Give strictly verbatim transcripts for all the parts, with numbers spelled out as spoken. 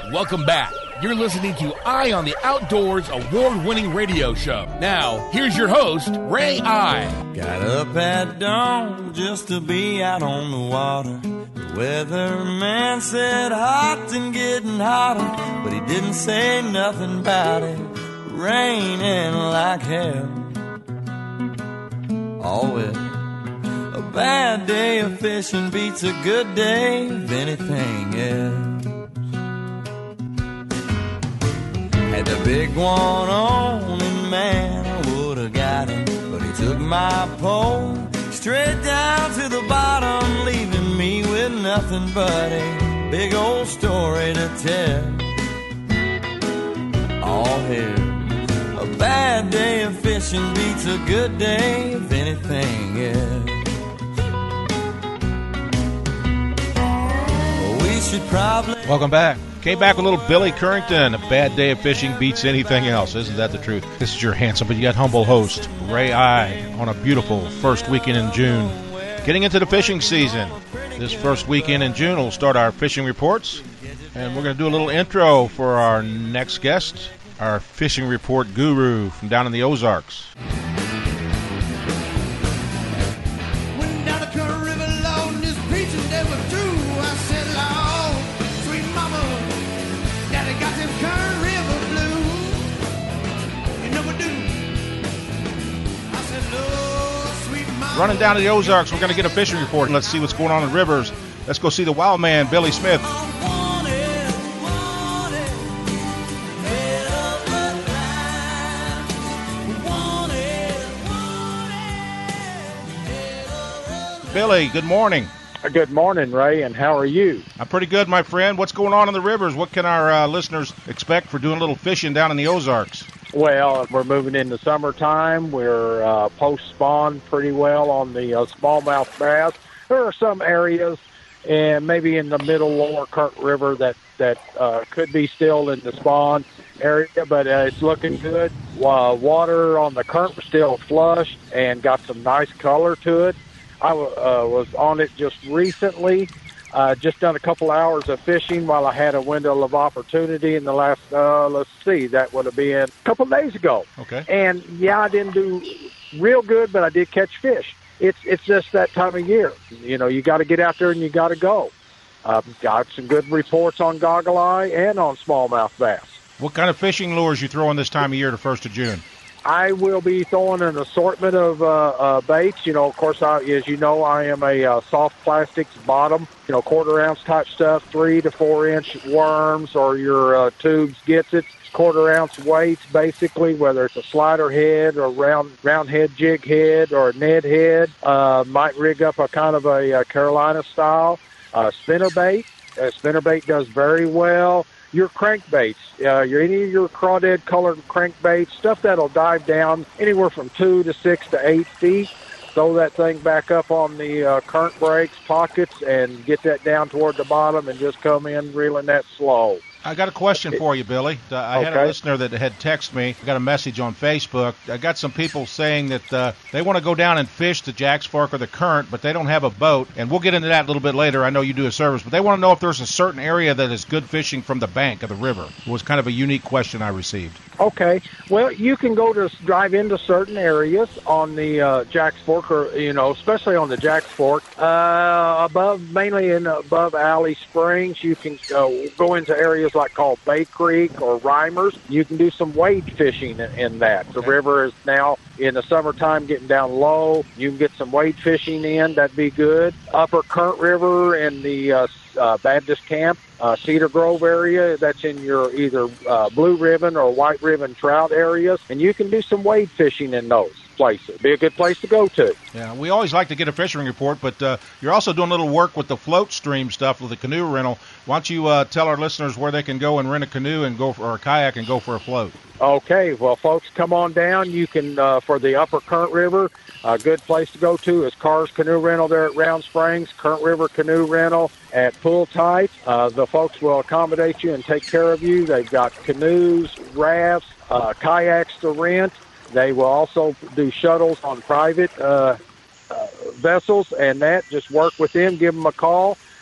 Welcome back. You're listening to Eye on the Outdoors award-winning radio show. Now, here's your host, Ray Eye. Got up at dawn just to be out on the water. The weatherman said hot and getting hotter, but he didn't say nothing about it raining like hell. Oh well, a bad day of fishing beats a good day of anything else. Had the big one on and man, I would've got him, but he took my pole straight down to the bottom, leaving me with nothing but a big old story to tell. All here, a bad day of fishing beats a good day of anything else. We should probably... Welcome back. Came back with a little Billy Currington. A bad day of fishing beats anything else. Isn't that the truth? This is your handsome but yet humble host, Ray Eye, on a beautiful first weekend in June. Getting into the fishing season. This first weekend in June, we'll start our fishing reports. And we're going to do a little intro for our next guest, our fishing report guru from down in the Ozarks. Running down to the Ozarks, we're going to get a fishing report. Let's see what's going on in rivers. Let's go see the wild man, Billy Smith. Billy, good morning. Good morning, Ray, and how are you? I'm pretty good, my friend. What's going on in the rivers? What can our uh, listeners expect for doing a little fishing down in the Ozarks? Well, we're moving into summertime. We're uh, post-spawn pretty well on the uh, smallmouth bass. There are some areas, and maybe in the middle lower Current River, that, that uh, could be still in the spawn area, but uh, it's looking good. Uh, water on the current was still flush and got some nice color to it. I w- uh, was on it just recently. Uh, just done a couple hours of fishing while I had a window of opportunity in the last, uh, let's see, that would have been a couple of days ago. Okay. And, yeah, I didn't do real good, but I did catch fish. It's it's just that time of year. You know, you got to get out there and you got to go. Uh, got some good reports on goggle eye and on smallmouth bass. What kind of fishing lures you throwing this time of year, the first of June? I will be throwing an assortment of uh, uh, baits. You know, of course, I, as you know, I am a uh, soft plastics bottom, you know, quarter ounce type stuff, three to four inch worms or your uh, tubes gets it. Quarter ounce weights, basically, whether it's a slider head or round round head jig head or a Ned head. Uh, might rig up a kind of a, a Carolina style uh, spinner bait. Uh, spinner bait does very well. Your crankbaits, uh, your any of your crawdad colored crankbaits, stuff that'll dive down anywhere from two to six to eight feet. Throw that thing back up on the uh, current brakes, pockets, and get that down toward the bottom and just come in reeling that slow. I got a question for you, Billy. Uh, I had Okay. a listener that had texted me. I got a message on Facebook. I got some people saying that uh, they want to go down and fish the Jack's Fork or the Current, but they don't have a boat. And we'll get into that a little bit later. I know you do a service, but they want to know if there's a certain area that is good fishing from the bank of the river. It was kind of a unique question I received. Okay. Well, you can go to drive into certain areas on the uh, Jack's Fork, or, you know, especially on the Jack's Fork. Uh, above, mainly in above Alley Springs, you can uh, go into areas like called Bay Creek or Reimers. You can do some wade fishing in, in that. The Okay. river is now in the summertime getting down low. You can get some wade fishing in. That'd be good. Upper Current River and the uh, uh, Baptist Camp, uh, Cedar Grove area, that's in your either uh, blue ribbon or white ribbon trout areas, and you can do some wade fishing in those places. Be a good place to go to. Yeah, we always like to get a fishing report, but uh, you're also doing a little work with the float stream stuff with the canoe rental. Why don't you uh, tell our listeners where they can go and rent a canoe and go for, or a kayak and go for a float? Okay, well, folks, come on down. You can, uh, for the Upper Current River, a good place to go to is Carr's Canoe Rental there at Round Springs, Current River Canoe Rental at Pool Tight. Uh, the folks will accommodate you and take care of you. They've got canoes, rafts, uh, kayaks to rent. They will also do shuttles on private uh, uh, vessels and that. Just work with them, give them a call.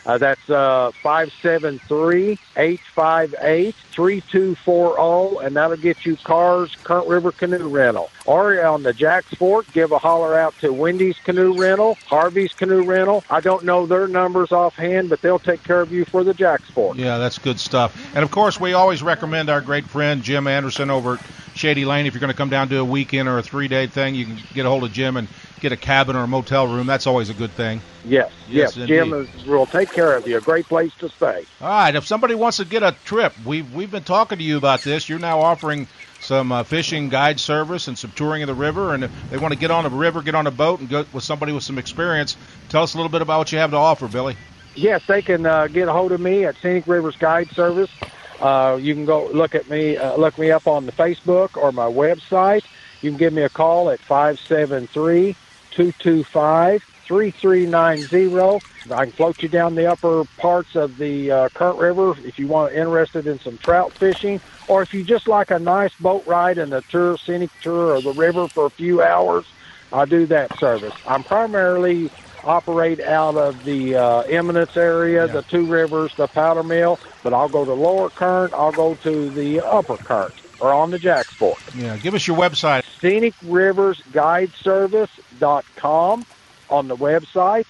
Uh, that's uh, five seven three, eight five eight, three two four zero, and that'll get you Carr's Current River Canoe Rental. Or on the Jacks Fork, give a holler out to Wendy's Canoe Rental, Harvey's Canoe Rental. I don't know their numbers offhand, but they'll take care of you for the Jacks Fork. Yeah, that's good stuff. And, of course, we always recommend our great friend Jim Anderson over at Shady Lane. If you're going to come down to a weekend or a three-day thing, you can get a hold of Jim and get a cabin or a motel room. That's always a good thing. Yes, yes. Yes, Jim is, will take care of you. A great place to stay. All right, if somebody wants to get a trip, we've, we've been talking to you about this. You're now offering some uh, fishing guide service and some touring of the river, and if they want to get on a river, get on a boat, and go with somebody with some experience, tell us a little bit about what you have to offer, Billy. Yes, they can uh, get a hold of me at Scenic Rivers Guide Service. Uh, you can go look at me, uh, look me up on the Facebook or my website. You can give me a call at five seven three, two two five, three three nine zero. I can float you down the upper parts of the uh, Current River if you want interested in some trout fishing, or if you just like a nice boat ride and a tour, scenic tour of the river for a few hours, I do that service. I'm primarily operate out of the uh, Eminence area, yeah. the Two Rivers, the Powder Mill, but I'll go to Lower Current, I'll go to the Upper Current, or on the Jacks Fork. Yeah, give us your website. Scenic Rivers Guide Service dot com on the website,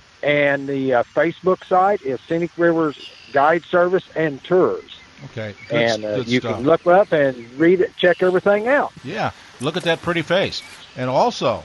and the uh, Facebook site is Scenic Rivers Guide Service and Tours. Okay, good, and uh, good you stuff. can look up and read it, check everything out. Yeah, look at that pretty face. And also...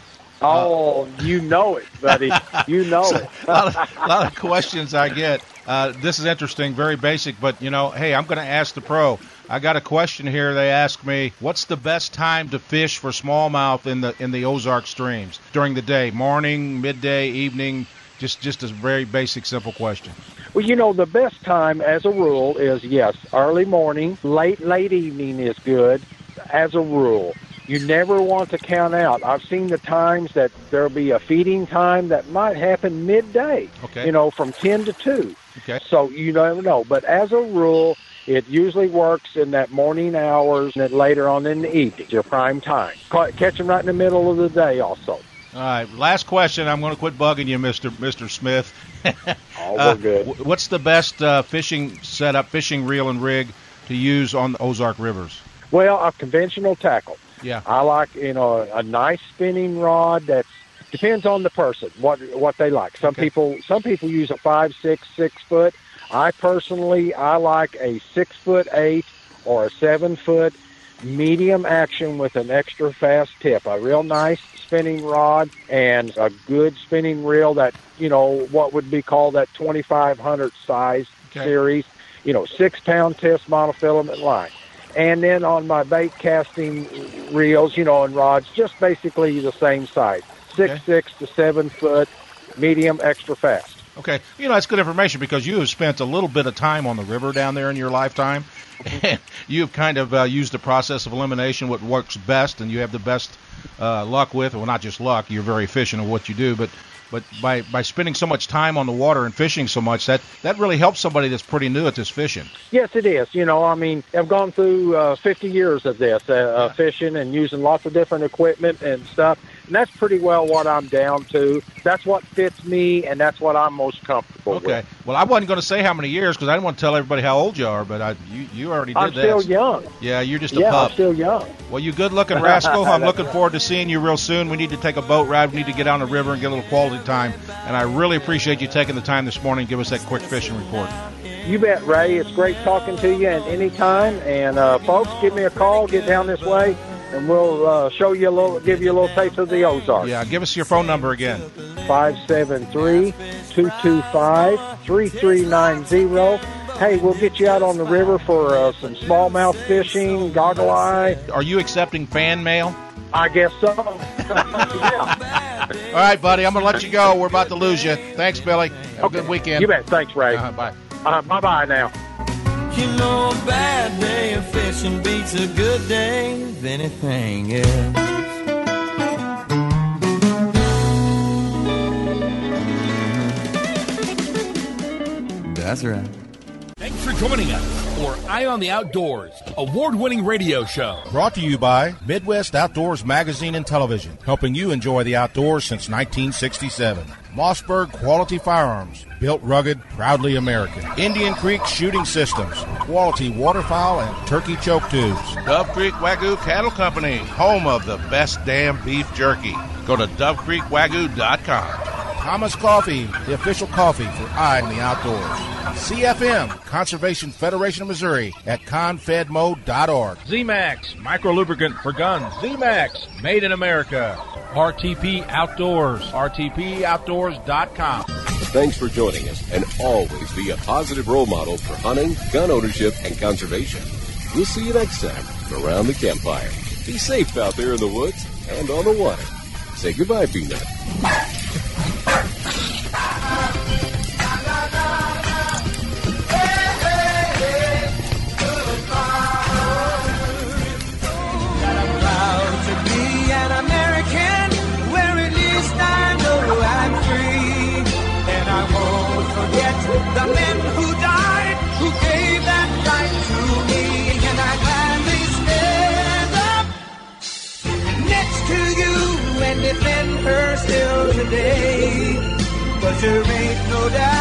Oh, uh, you know it, buddy. You know so, it. a, lot of, a lot of questions I get. Uh, this is interesting, very basic, but, you know, hey, I'm going to ask the pro. I got a question here. They ask me, what's the best time to fish for smallmouth in the in the Ozark streams during the day? Morning, midday, evening? Just, just a very basic, simple question. Well, you know, the best time, as a rule, is, yes, early morning. Late, late evening is good, as a rule. You never want to count out. I've seen the times that there'll be a feeding time that might happen midday, okay. you know, from ten to two. Okay. So you never know. But as a rule, it usually works in that morning hours and then later on in the evening, your prime time. Catch them right in the middle of the day also. All right, last question. I'm going to quit bugging you, Mister Mister Smith. Oh, we're uh, good. What's the best uh, fishing setup, fishing reel and rig to use on the Ozark rivers? Well, a conventional tackle. Yeah. I like, you know, a nice spinning rod that's depends on the person, what what they like. Some okay. people some people use a five, six, six foot. I personally I like a six foot eight or a seven foot medium action with an extra fast tip. A real nice spinning rod and a good spinning reel that, you know, what would be called that twenty-five hundred size okay. series. You know, six pound test monofilament line. And then on my bait casting reels, you know, and rods, just basically the same size, six, okay. six to seven foot, medium, extra fast. Okay. You know, that's good information because you have spent a little bit of time on the river down there in your lifetime. And you've kind of uh, used the process of elimination, what works best, and you have the best uh, luck with, well, not just luck, you're very efficient at what you do, but But by, by spending so much time on the water and fishing so much, that, that really helps somebody that's pretty new at this fishing. Yes, it is. You know, I mean, I've gone through uh, fifty years of this, uh, yeah. uh, fishing and using lots of different equipment and stuff. And that's pretty well what I'm down to. That's what fits me, and that's what I'm most comfortable okay. with. Okay. Well, I wasn't going to say how many years because I didn't want to tell everybody how old you are, but I, you, you already did I'm that. I'm still young. Yeah, you're just a yeah, pup. I'm still young. Well, you good-looking rascal. I'm looking forward to seeing you real soon. We need to take a boat ride. We need to get on the river and get a little quality time. And I really appreciate you taking the time this morning to give us that quick fishing report. You bet, Ray. It's great talking to you at any time. And, uh, folks, give me a call. Get down this way, and we'll uh, show you a little, give you a little taste of the Ozarks. Yeah, give us your phone number again. five seven three, two two five, three three nine zero. Hey, we'll get you out on the river for uh, some smallmouth fishing, goggle eye. Are you accepting fan mail? I guess so. Yeah. All right, buddy, I'm going to let you go. We're about to lose you. Thanks, Billy. Have okay. a good weekend. You bet. Thanks, Ray. Uh-huh, bye. Uh, bye-bye now. You know a bad day of fishing beats a good day of anything else. That's right. Thanks for joining us for Eye on the Outdoors, award-winning radio show. Brought to you by Midwest Outdoors Magazine and Television, helping you enjoy the outdoors since nineteen sixty-seven. Mossberg Quality Firearms, built rugged, proudly American. Indian Creek Shooting Systems, quality waterfowl and turkey choke tubes. Dove Creek Wagyu Cattle Company, home of the best damn beef jerky. Go to dove creek wagyu dot com. Thomas Coffee, the official coffee for Eye on the Outdoors. C F M, Conservation Federation of Missouri, at confed mo dot org. Z-Max, micro lubricant for guns. Z-Max, made in America. R T P Outdoors, R T P outdoors dot com. Thanks for joining us, and always be a positive role model for hunting, gun ownership, and conservation. We'll see you next time around the campfire. Be safe out there in the woods and on the water. Say goodbye, Peanut. The men who died, who gave that right to me, and I gladly stand up next to you and defend her still today. But there ain't no doubt